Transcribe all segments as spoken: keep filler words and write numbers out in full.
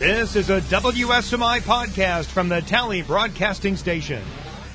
This is a W S M I podcast from the Tally Broadcasting Station.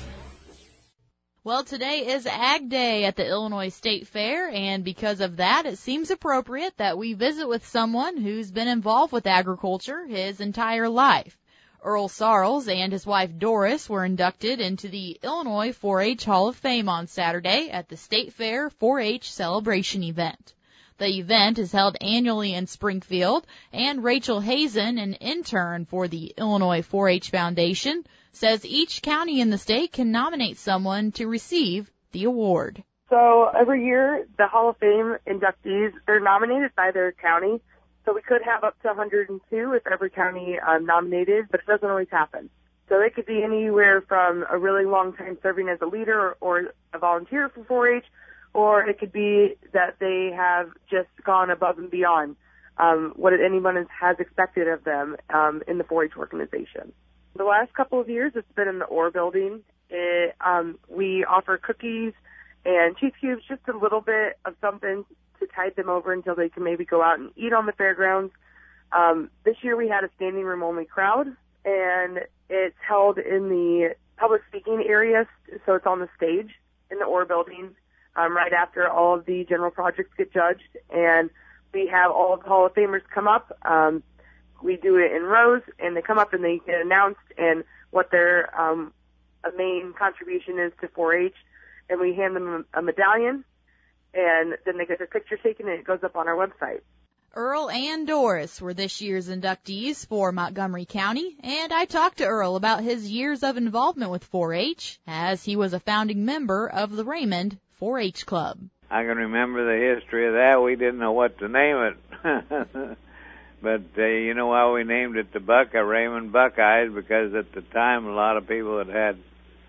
Well, today is Ag Day at the Illinois State Fair, and because of that, it seems appropriate that we visit with someone who's been involved with agriculture his entire life. Earl Sarles and his wife Doris were inducted into the Illinois four H Hall of Fame on Saturday at the State Fair four H celebration event. The event is held annually in Springfield, and Rachel Hazen, an intern for the Illinois four H Foundation, says each county in the state can nominate someone to receive the award. So every year, the Hall of Fame inductees, they're nominated by their county. So we could have up to one hundred two if every county um, nominated, but it doesn't always happen. So it could be anywhere from a really long time serving as a leader or, or a volunteer for four H, or it could be that they have just gone above and beyond um, what anyone has, has expected of them um, in the four H organization. The last couple of years, it's been in the Orr building. It, um, we offer cookies and cheese cubes, just a little bit of something to tide them over until they can maybe go out and eat on the fairgrounds. Um, this year we had a standing room only crowd, and it's held in the public speaking area, so it's on the stage in the Orr building. Um, right after all of the general projects get judged, and we have all of the Hall of Famers come up. Um, we do it in rows, and they come up and they get announced and what their um, a main contribution is to four H, and we hand them a, a medallion, and then they get their picture taken, and it goes up on our website. Earl and Doris were this year's inductees for Montgomery County, and I talked to Earl about his years of involvement with four H, as he was a founding member of the Raymond four H Club. I can remember the history of that. We didn't know what to name it. But uh, you know why we named it the Buckeye, Raymond Buckeyes? Because at the time a lot of people that had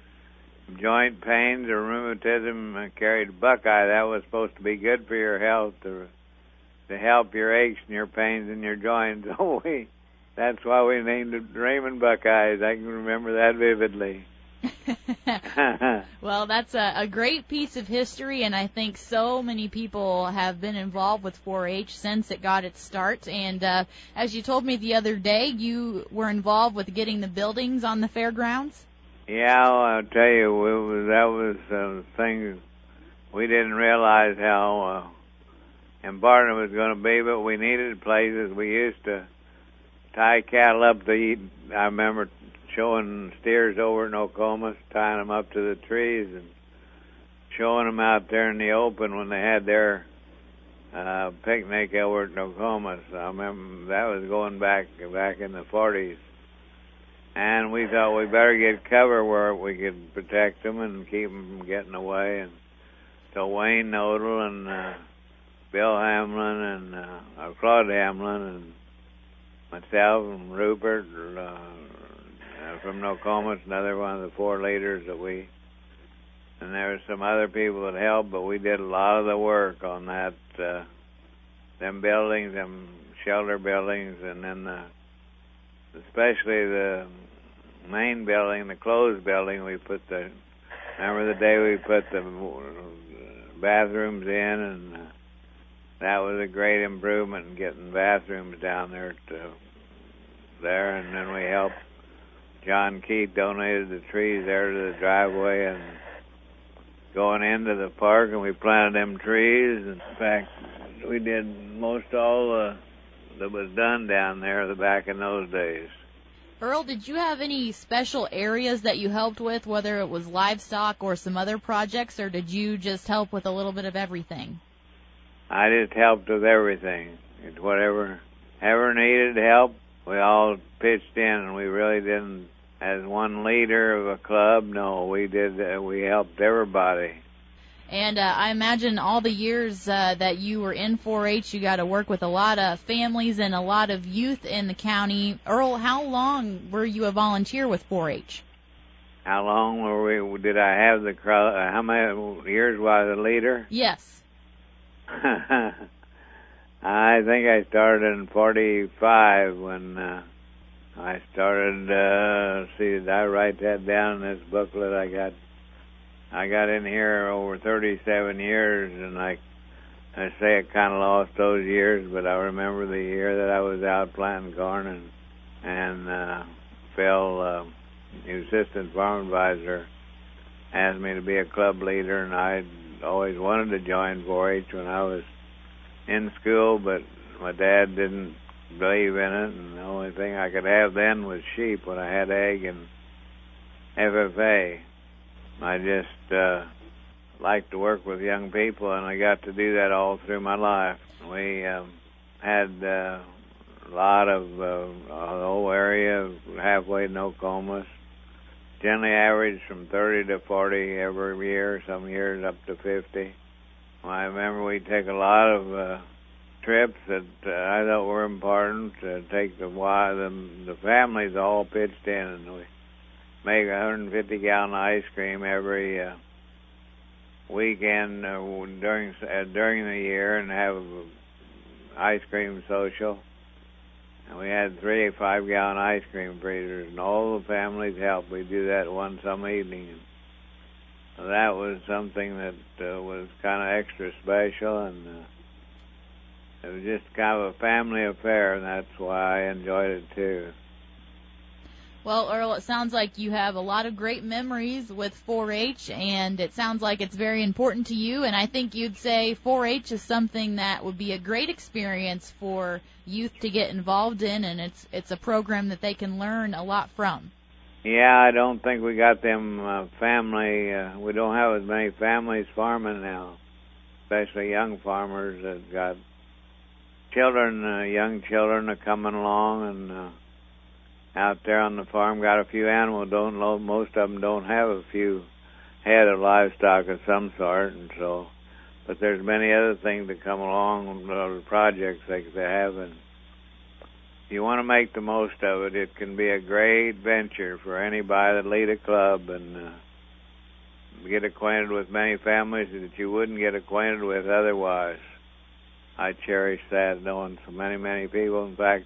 joint pains or rheumatism carried Buckeye. That was supposed to be good for your health, to, to help your aches and your pains and your joints. So we, that's why we named it Raymond Buckeyes. I can remember that vividly. Well, that's a, a great piece of history, and I think so many people have been involved with four H since it got its start. And uh, as you told me the other day, you were involved with getting the buildings on the fairgrounds? Yeah, I'll tell you, it was, that was a thing we didn't realize how uh, important it was going to be, but we needed places. We used to tie cattle up to eat. I remember showing steers over in Nokomis, tying them up to the trees and showing them out there in the open when they had their uh, picnic over at Nokomis. I remember that was going back back in the forties. And we thought we better get cover where we could protect them and keep them from getting away. And so Wayne Nodal and uh, Bill Hamlin and uh, Claude Hamlin and myself and Rupert uh, from Nokomis, another one of the four leaders that we, and there were some other people that helped, but we did a lot of the work on that, uh, them buildings, them shelter buildings, and then the, especially the main building, the closed building, we put the, remember the day we put the bathrooms in, and uh, that was a great improvement in getting bathrooms down there to there, and then we helped. John Keith donated the trees there to the driveway and going into the park, and we planted them trees. In fact, we did most all uh, that was done down there the back in those days. Earl, did you have any special areas that you helped with, whether it was livestock or some other projects, or did you just help with a little bit of everything? I just helped with everything. It's whatever ever needed help, we all pitched in, and we really didn't, as one leader of a club, no, we did, uh, we helped everybody. And uh, I imagine all the years uh, that you were in four H, you got to work with a lot of families and a lot of youth in the county. Earl, how long were you a volunteer with four H? How long were we, did I have the crowd, uh, how many years was I a leader? Yes. I think I started in forty-five when uh, I started, uh, see, did I write that down in this booklet I got? I got in here over thirty-seven years, and I, I say I kind of lost those years, but I remember the year that I was out planting corn, and and uh, Phil, uh, the assistant farm advisor, asked me to be a club leader, and I always wanted to join four H when I was in school, but my dad didn't believe in it, and the only thing I could have then was sheep when I had egg and F F A. I just uh, liked to work with young people, and I got to do that all through my life. We um, had uh, a lot of uh, the whole area halfway to Nokomis. Generally averaged from thirty to forty every year, some years up to fifty. I remember we'd take a lot of uh, trips that uh, I thought were important to take the, the, the families all pitched in, and we make one hundred fifty gallon ice cream every uh, weekend uh, during uh, during the year, and have an ice cream social. And we had three five gallon ice cream freezers, and all the families helped. We do that one summer evening. And so that was something that uh, was kind of extra special, and uh, it was just kind of a family affair, and that's why I enjoyed it too. Well, Earl, it sounds like you have a lot of great memories with four H, and it sounds like it's very important to you, and I think you'd say four H is something that would be a great experience for youth to get involved in, and it's it's a program that they can learn a lot from. Yeah, I don't think we got them uh, family, uh, we don't have as many families farming now, especially young farmers that got children, uh, young children are coming along, and uh, out there on the farm, got a few animals. Don't know, most of them don't have a few head of livestock of some sort, and so. But there's many other things that come along, uh, projects they they have, and if you want to make the most of it, it can be a great venture for anybody that lead a club and uh, get acquainted with many families that you wouldn't get acquainted with otherwise. I cherish that, knowing so many, many people. In fact,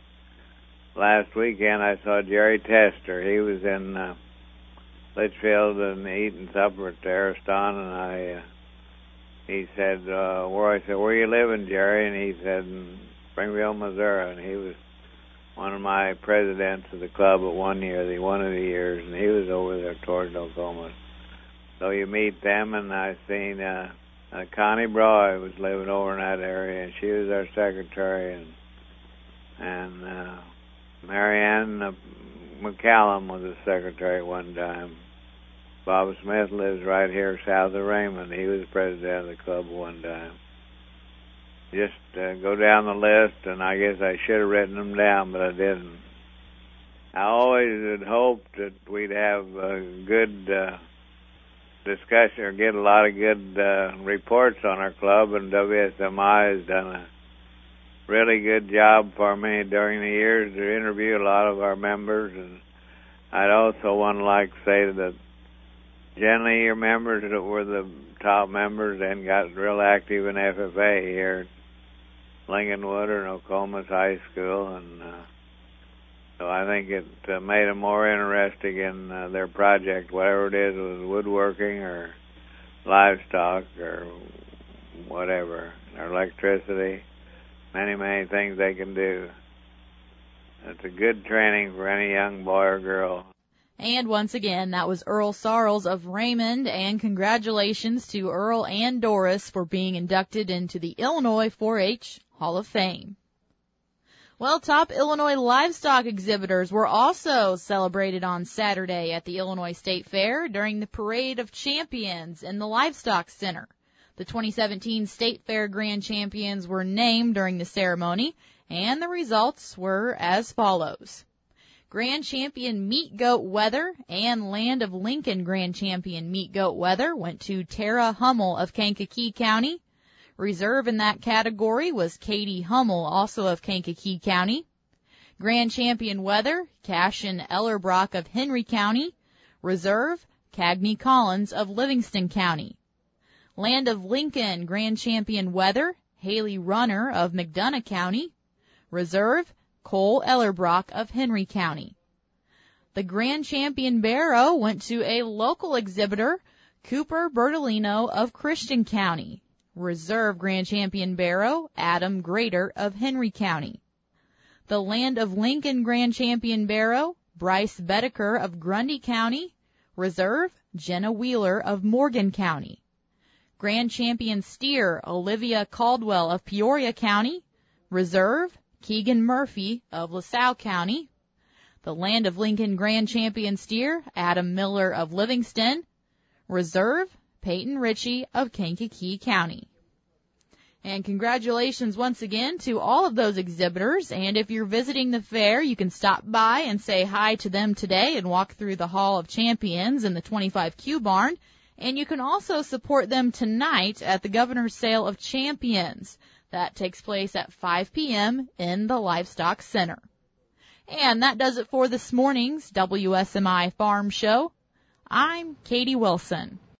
last weekend I saw Jerry Tester. He was in uh, Litchfield and eating supper at the Ariston, and I, uh, he said, uh, where I said, where you living, Jerry? And he said, in Springfield, Missouri. And he was one of my presidents of the club at one year, the one of the years, and he was over there towards Oklahoma. So you meet them, and I seen uh, uh, Connie Broy was living over in that area, and she was our secretary, and and uh, Marianne uh, McCallum was the secretary at one time. Bob Smith lives right here south of Raymond. He was president of the club at one time. Just uh, go down the list, and I guess I should have written them down, but I didn't. I always had hoped that we'd have a good uh, discussion or get a lot of good uh, reports on our club, and W S M I has done a really good job for me during the years to interview a lot of our members. And I'd also want to like to say that generally your members that were the top members then got real active in F F A here at Lincolnwood or Nokomis High School, and uh, so I think it uh, made them more interested in uh, their project, whatever it is, was woodworking or livestock or whatever, or electricity. Many, many things they can do. It's a good training for any young boy or girl. And once again, that was Earl Sarles of Raymond, and congratulations to Earl and Doris for being inducted into the Illinois four H Hall of Fame. Well, top Illinois livestock exhibitors were also celebrated on Saturday at the Illinois State Fair during the Parade of Champions in the Livestock Center. The twenty seventeen State Fair Grand Champions were named during the ceremony, and the results were as follows. Grand Champion Meat Goat Weather and Land of Lincoln Grand Champion Meat Goat Weather went to Tara Hummel of Kankakee County. Reserve in that category was Katie Hummel, also of Kankakee County. Grand Champion Weather, Cashin Ellerbrock of Henry County. Reserve, Cagney Collins of Livingston County. Land of Lincoln Grand Champion Weather, Haley Runner of McDonough County. Reserve, Cole Ellerbrock of Henry County. The Grand Champion Barrow went to a local exhibitor, Cooper Bertolino of Christian County. Reserve Grand Champion Barrow, Adam Grader of Henry County. The Land of Lincoln Grand Champion Barrow, Bryce Bedecker of Grundy County. Reserve, Jenna Wheeler of Morgan County. Grand Champion Steer, Olivia Caldwell of Peoria County. Reserve, Keegan Murphy of LaSalle County. The Land of Lincoln Grand Champion Steer, Adam Miller of Livingston. Reserve, Peyton Ritchie of Kankakee County. And congratulations once again to all of those exhibitors. And if you're visiting the fair, you can stop by and say hi to them today and walk through the Hall of Champions in the twenty-five Q barn. And you can also support them tonight at the Governor's Sale of Champions. That takes place at five p.m. in the Livestock Center. And that does it for this morning's W S M I Farm Show. I'm Katie Wilson.